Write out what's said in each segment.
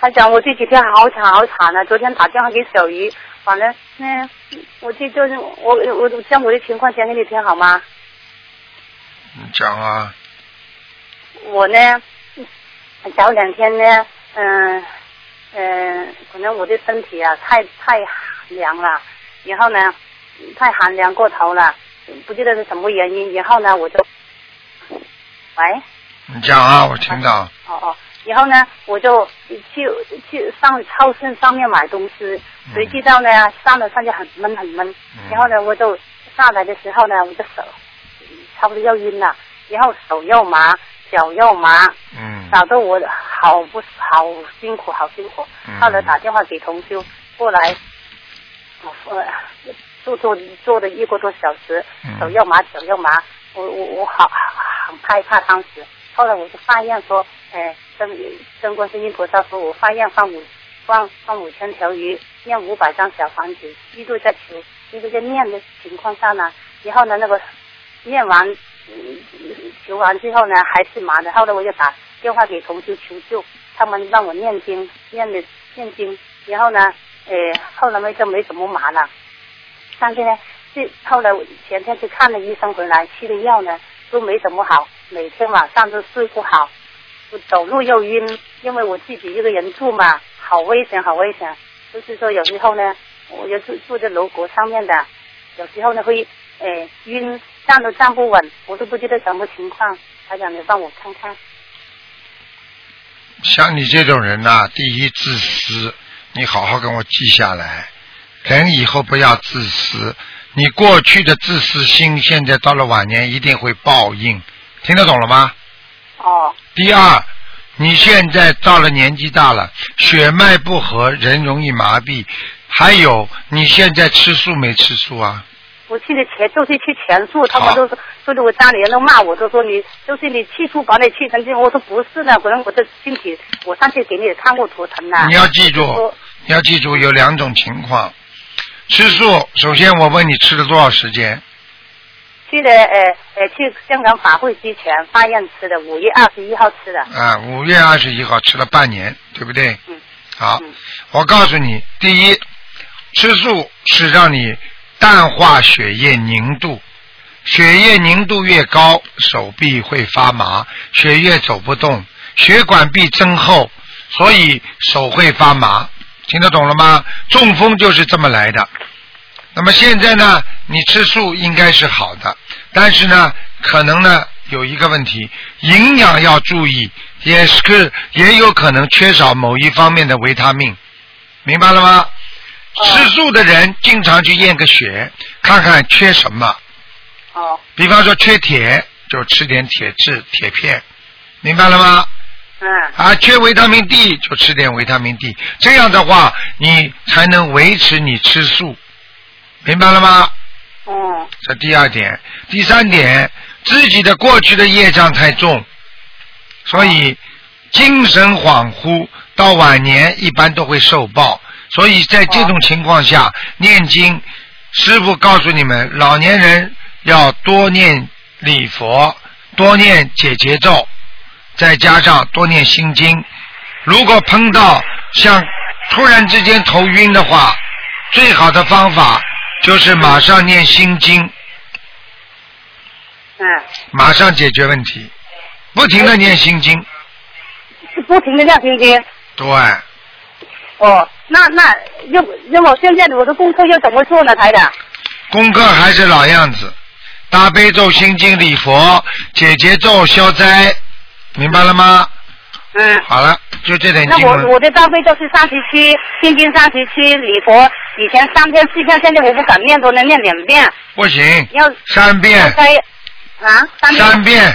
他讲我这几天好惨好惨啊！昨天打电话给小鱼，反正我就是我将我的情况讲给你听好吗？ 你讲啊。 我呢，早2天呢，可能我的身体啊太凉了，然后呢太寒凉过头了，不记得是什么原因，然后呢我就，喂。 你讲啊，我听到。 哦。然后呢，我就去上超市上面买东西，谁知道呢，上去很闷很闷。然后呢，我就下来的时候呢，我的手差不多要晕了，然后手又麻，脚又麻，搞得我好辛苦。后来打电话给同修过来，坐了1个多小时，手又麻，脚又麻，我很害怕当时。后来我就发愿说，跟观世音菩萨说，我发愿放5000条鱼，念500张小房子，一直在念的情况下呢，然后呢那个念完求完之后呢还是麻的，后来我就打电话给同修求救，他们让我念经，然后呢后来就没怎么麻了，但是呢后来我前天去看了医生回来，吃的药呢都没怎么好，每天晚上都睡不好，我走路又晕，因为我自己一个人住嘛，好危险。就是说有时候呢，我就住在楼阁上面的，有时候呢会晕，站都站不稳，我都不知道什么情况，台长你帮我看看。 像你这种人呐，第一自私，你好好跟我记下来，人以后不要自私。你过去的自私心，现在到了晚年一定会报应，听得懂了吗？ 哦。 第二，你现在到了年纪大了，血脉不和，人容易麻痹。还有，你现在吃素没吃素啊？ 我去全素，他们都说我家里人都骂我，都说你吃素把你吃成这样，我说不是的，可能我的身体，我上次给你看过图腾的。你要记住有2种情况。吃素，首先我问你吃了多少时间？ 去香港法会之前发愿吃的，5月21号吃的。 5月21号吃了半年，对不对？好，我告诉你，第一，吃素是让你淡化血液凝度，血液凝度越高，手臂会发麻，血液走不动，血管壁增厚，所以手会发麻。听得懂了吗？中风就是这么来的。那么现在呢，你吃素应该是好的，但是呢，可能呢有一个问题，营养要注意，也有可能缺少某一方面的维他命，明白了吗？吃素的人经常去验个血，看看缺什么。比方说缺铁，就吃点铁质铁片，明白了吗？缺维他命 D 就吃点维他命 D， 这样的话你才能维持你吃素，明白了吗？这第2点。第3点，自己的过去的业障太重，所以精神恍惚，到晚年一般都会受报，所以在这种情况下念经，师父告诉你们，老年人要多念礼佛，多念解结咒，再加上多念心经。如果碰到像突然之间头晕的话，最好的方法就是马上念心经，马上解决问题，不停的念心经。 不停的念心经。 对。 那我现在我的功课要怎么做呢，台长？ 功课还是老样子，大悲咒、心经、礼佛、解结咒、消灾，明白了吗？好了，就这点经文。 那我的大悲咒是37，心经37，礼佛以前3遍4遍，现在我不敢念，都能念2遍。 不行， 要 3遍。3遍。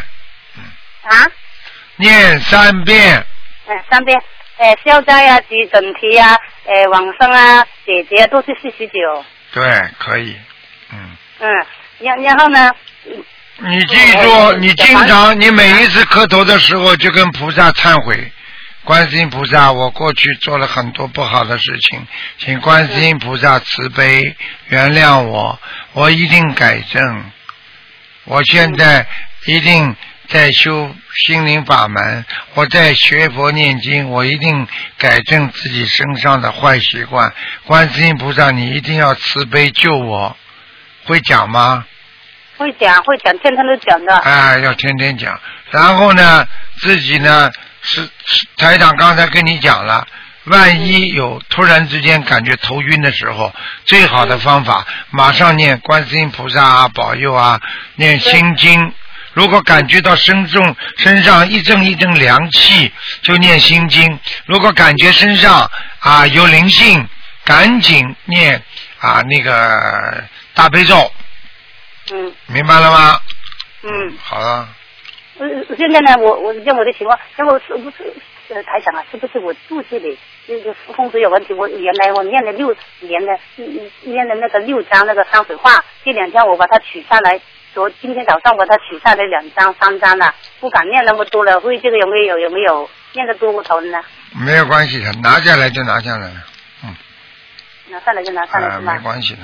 念3遍。 3遍。消灾啊，准提啊，往生啊，解结都是49。 对，可以。 然后呢？ 你记住，你经常，你每一次磕头的时候就跟菩萨忏悔，观世音菩萨，我过去做了很多不好的事情，请观世音菩萨慈悲原谅我，我一定改正，我现在一定在修心灵法门，我在学佛念经，我一定改正自己身上的坏习惯。观世音菩萨，你一定要慈悲救我。会讲吗？ 会讲，天天都讲的。 哎，要天天讲。然后呢，自己呢是台长刚才跟你讲了，万一有突然之间感觉头晕的时候，最好的方法马上念观世音菩萨啊，保佑啊，念心经。如果感觉到身上一阵一阵凉气，就念心经。如果感觉身上啊有灵性，赶紧念啊那个大悲咒。明白了吗？好了。 现在呢，我像我的情况，像我是不是台长啊？是不是我肚子里那个风水有问题？我原来我念了6年的那个6张那个山水画，这2张我把它取下来。今天早上把它取下来2张3张了，不敢念那么多了，会这个有没有念得多过头呢？没有关系的，拿下来就拿下来了，拿下来就拿下来是吧？没关系的，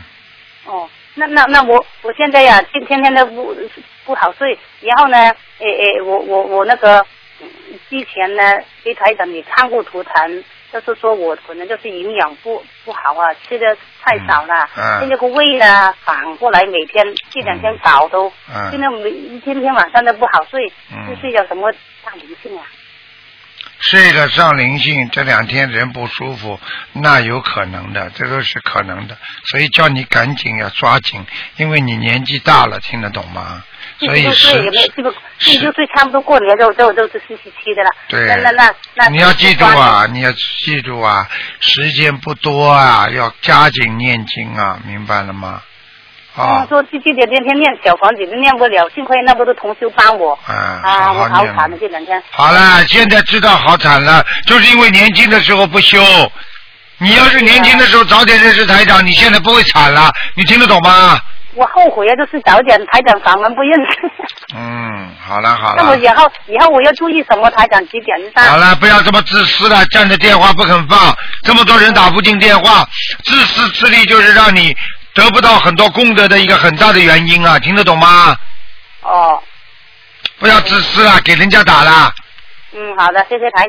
那我现在呀，天天都不好睡，然后呢，我那个之前呢，给台长也看过图腾，就是说我可能就是营养不好啊，吃的太少了，现在个胃呢反过来每天这2天搞都，现在天天晚上都不好睡，是有什么大灵性啊？睡得上灵性，这2天人不舒服，那有可能的，这个是可能的，所以叫你赶紧要抓紧，因为你年纪大了，听得懂吗？所以40岁差不多过年都是47的了。对。那你要记住啊，时间不多啊，要加紧念经啊，明白了吗？说天天念小房子都念不了，幸亏那不是同修帮我。我好惨的这2天。好了，现在知道好惨了，就是因为年轻的时候不修。你要是年轻的时候早点认识台长，你现在不会惨了，你听得懂吗？我后悔啊，就是早点台长法门不认识。好了。那么以后我要注意什么？台长几点上？好了，不要这么自私了，占着电话不肯放，这么多人打不进电话，自私自利就是让你得不到很多功德的一个很大的原因啊，听得懂吗？不要自私了，给人家打了。好的，谢谢台长。